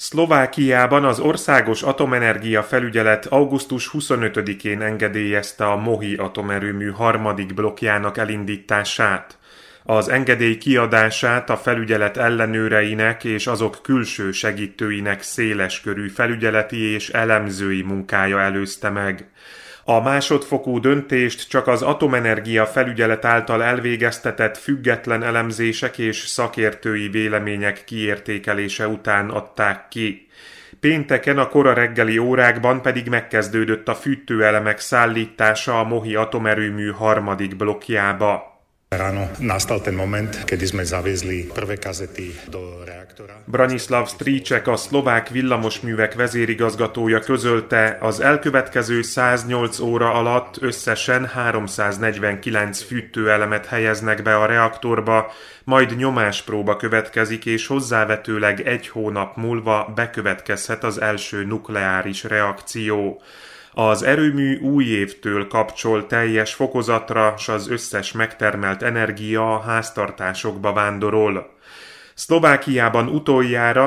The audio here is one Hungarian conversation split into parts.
Szlovákiában az Országos Atomenergia Felügyelet augusztus 25-én engedélyezte a Mohi atomerőmű harmadik blokkjának elindítását. Az engedély kiadását a felügyelet ellenőreinek és azok külső segítőinek széleskörű felügyeleti és elemzői munkája előzte meg. A másodfokú döntést csak az Atomenergia Felügyelet által elvégeztetett független elemzések és szakértői vélemények kiértékelése után adták ki. Pénteken a kora reggeli órákban pedig megkezdődött a fűtőelemek szállítása a Mohi atomerőmű harmadik blokkjába. Ráno nastal ten moment, kedy sme zaviezli prvé kazety do reaktora. Branislav Stríček, a szlovák villamosművek vezérigazgatója közölte, az elkövetkező 108 óra alatt összesen 349 fűtőelemet helyeznek be a reaktorba, majd nyomáspróba következik, és hozzávetőleg egy hónap múlva bekövetkezhet az első nukleáris reakció. Az erőmű új évtől kapcsol teljes fokozatra, s az összes megtermelt energia a háztartásokba vándorol. Szlovákiában utoljára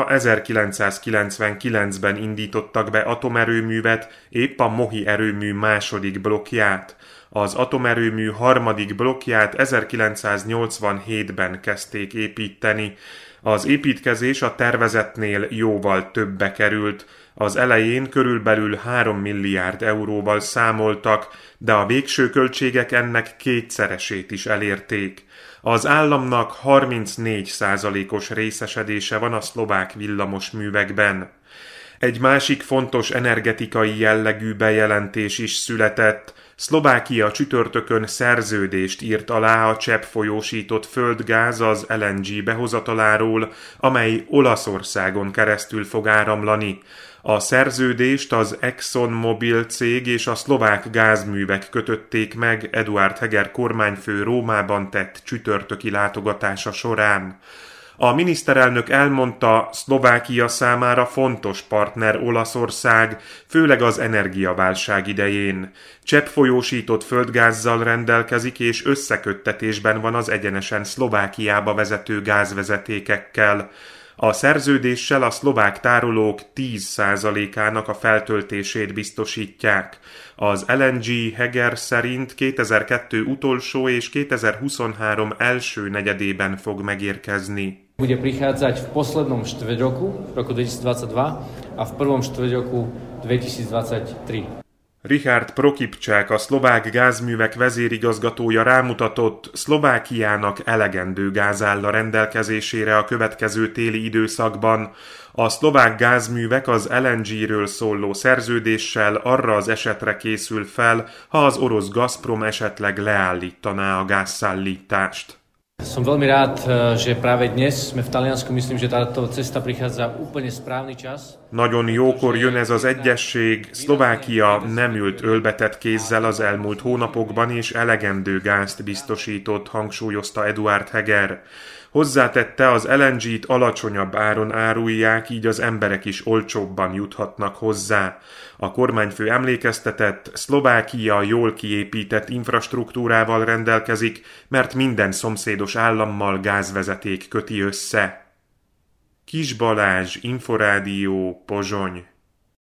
1999-ben indítottak be atomerőművet, épp a Mohi erőmű második blokkját. Az atomerőmű harmadik blokkját 1987-ben kezdték építeni. Az építkezés a tervezetnél jóval többbe került. Az elején körülbelül 3 milliárd euróval számoltak, de a végső költségek ennek kétszeresét is elérték. Az államnak 34%-os részesedése van a szlovák villamosművekben. Egy másik fontos energetikai jellegű bejelentés is született. Szlovákia csütörtökön szerződést írt alá a cseppfolyósított földgáz az LNG behozataláról, amely Olaszországon keresztül fog áramlani. A szerződést az ExxonMobil cég és a szlovák gázművek kötötték meg Eduard Heger kormányfő Rómában tett csütörtöki látogatása során. A miniszterelnök elmondta, Szlovákia számára fontos partner Olaszország, főleg az energiaválság idején. Cseppfolyósított földgázzal rendelkezik és összeköttetésben van az egyenesen Szlovákiába vezető gázvezetékekkel. A szerződéssel a szlovák tárolók 10%-ának a feltöltését biztosítják. Az LNG Heger szerint 2002 utolsó és 2023 első negyedében fog megérkezni. Bude prichádzať v poslednom štvrťroku, roku 2022 a v prvom štvrťroku 2023. Richard Prokipčák, a szlovák gázművek vezérigazgatója rámutatott, Szlovákiának elegendő gáz áll a rendelkezésére a következő téli időszakban. A szlovák gázművek az LNG-ről szóló szerződéssel arra az esetre készül fel, ha az orosz Gazprom esetleg leállítaná a gázszállítást. Som veľmi rád, že práve dnes sme v Taliansku, myslím, že táto cesta prichádza úplne správny čas. Nagyon jókor jön ez az egyesség. Szlovákia nem ült ölbetett kézzel az elmúlt hónapokban, és elegendő gázt biztosított, hangsúlyozta Eduard Heger. Hozzátette, az LNG-t alacsonyabb áron árulják, így az emberek is olcsóbban juthatnak hozzá. A kormányfő emlékeztetett, Szlovákia jól kiépített infrastruktúrával rendelkezik, mert minden szomszédos állammal gázvezeték köti össze. Kis Balázs, Inforádió, Pozsony.